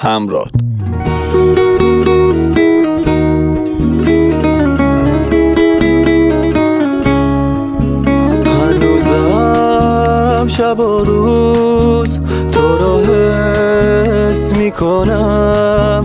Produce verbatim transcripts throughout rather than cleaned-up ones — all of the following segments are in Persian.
همراه. هنوزم شب و روز تو رو حس میکنم،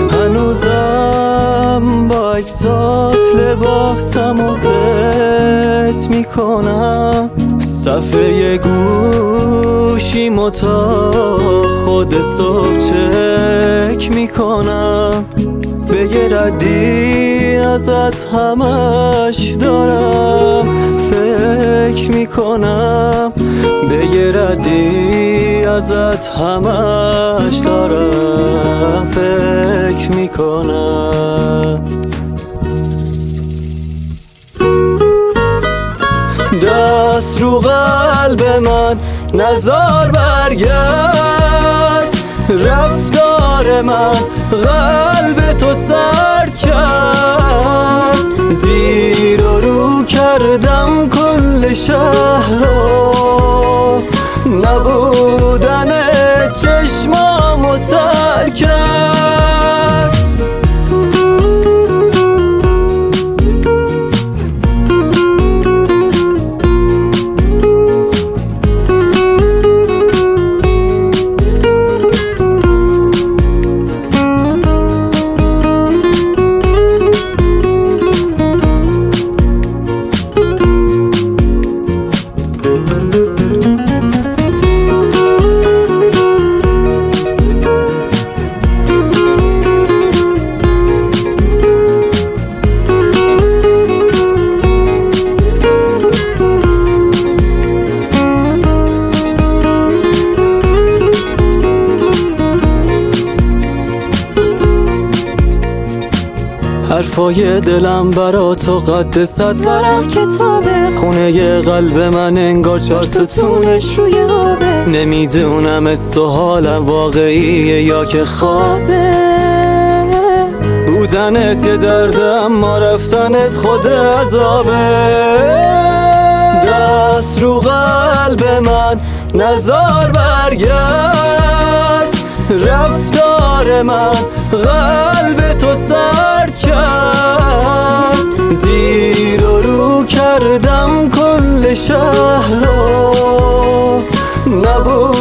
هنوزم با اجزات لباسم و زت میکنم، صفحه گوشیمو تا خود صبح چک میکنم، به یه ردی ازت همش دارم فکر میکنم، به یه ردی ازت همش دارم فکر میکنم. دست رو قلب من نزار برگرد، رفتار من قلب تو سرد کرد، زیر و رو کردم کل شهر رو، نبودن چشمامو تر کرد. حرفای دلم برا تو قد صد ورق کتابه، خونه قلب من انگار چار ستونش روی آبه، نمیدونم است و حالم واقعیه یا که خوابه، بودنت یه درده اما رفتنت خود عذابه. دست رو قلب من نزار برگرد، رفتار من قلب تو سرد کرد، زیر و رو کردم کل شهر رو، نبود